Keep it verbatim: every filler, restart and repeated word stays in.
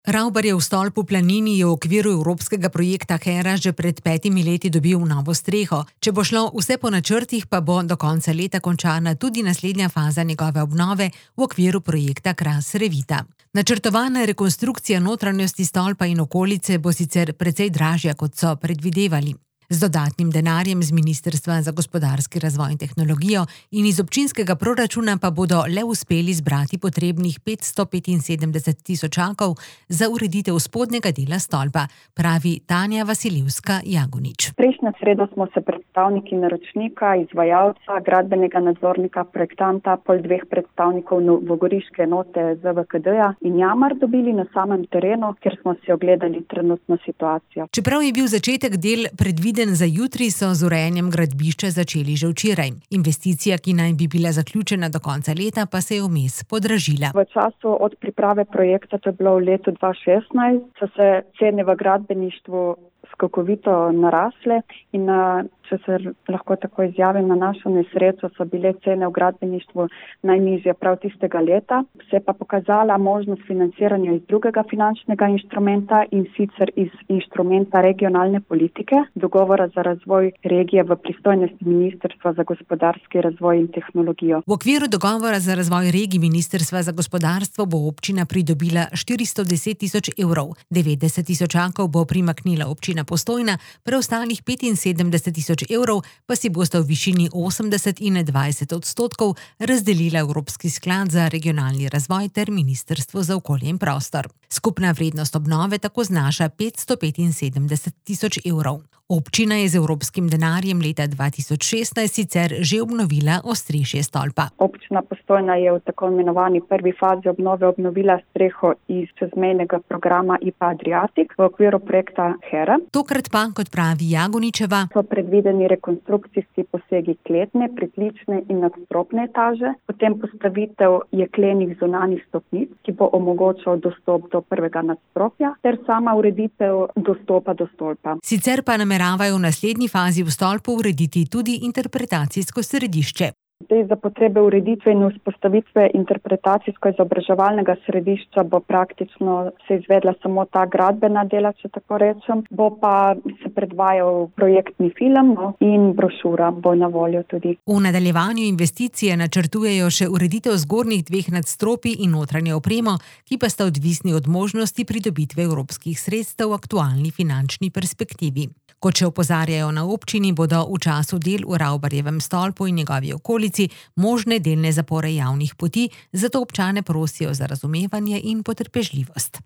Ravbarjev stolp v Planini je v okviru evropskega projekta Hera že pred petimi leti dobil novo streho. Če bo šlo vse po načrtih, pa bo do konca leta končana tudi naslednja faza njegove obnove v okviru projekta Kras Revita. Načrtovana rekonstrukcija notranjosti stolpa in okolice bo sicer precej dražja, kot so predvidevali. Z dodatnim denarjem z Ministrstva za gospodarski razvoj in tehnologijo in iz občinskega proračuna pa bodo le uspeli zbrati potrebnih petsto petinsedemdeset tisočakov za ureditev spodnjega dela stolpa, pravi Tanja Vasilevska-Jagonič. Prejšnjo sredo smo se predstavniki naročnika, izvajalca, gradbenega nadzornika, projektanta, pol dveh predstavnikov novogoriške enote Z V K D-ja in Jamar dobili na samem terenu, kjer smo si ogledali trenutno situacijo. Čeprav je bil začetek del predviden za jutri, so z urejanjem gradbišča začeli že včeraj. Investicija, ki naj bi bila zaključena do konca leta, pa se je vmes podražila. V času od priprave projekta, to je bilo v letu dva tisoč šestnajst, so se cene v gradbeništvu skokovito narasle in na, če se lahko tako izjavim, na našo nesrečo so bile cene v gradbeništvu najnižje prav tistega leta. Se je pa pokazala možnost financiranja iz drugega finančnega inštrumenta in sicer iz inštrumenta regionalne politike, dogovora za razvoj regije v pristojnosti Ministrstva za gospodarski razvoj in tehnologijo. V okviru dogovora za razvoj regij Ministrstva za gospodarstvo bo občina pridobila štiristo deset tisoč evrov, devetdeset tisočakov bo primaknila občina Postojna, preostalih petinsedemdeset tisoč evrov pa si bosta v višini osemdeset in dvajset odstotkov razdelila Evropski sklad za regionalni razvoj ter Ministrstvo za okolje in prostor. Skupna vrednost obnove tako znaša petsto petinsedemdeset tisoč evrov. Občina je z evropskim denarjem leta dva tisoč šestnajst sicer že obnovila ostrešje stolpa. Občina Postojna je v tako imenovani prvi fazi obnove obnovila streho iz čezmejnega programa I P A Adriatic v okviru projekta Hera. Tokrat pa, kot pravi Jagoničeva, so predvideni rekonstrukcijski posegi kletne, pritlične in nadstropne etaže, potem postavitev jeklenih zunanjih stopnic, ki bo omogočal dostop do prvega nadstropja, ter sama ureditev dostopa do stolpa. Sicer pa nameravajo v naslednji fazi v stolpu urediti tudi interpretacijsko središče. Zdaj, za potrebe ureditve in vzpostavitve interpretacijsko-izobraževalnega središča bo praktično se izvedla samo ta gradbena dela, če tako rečem, bo pa se predvajal projektni film in brošura bo na voljo tudi. V nadaljevanju investicije načrtujejo še ureditev zgornjih dveh nadstropij in notranje opremo, ki pa sta odvisni od možnosti pridobitve evropskih sredstev v aktualni finančni perspektivi. Kot še opozarjajo na občini, bodo v času del v Ravbarjevem stolpu in njegovi okolici možne delne zapore javnih poti, zato občane prosijo za razumevanje in potrpežljivost.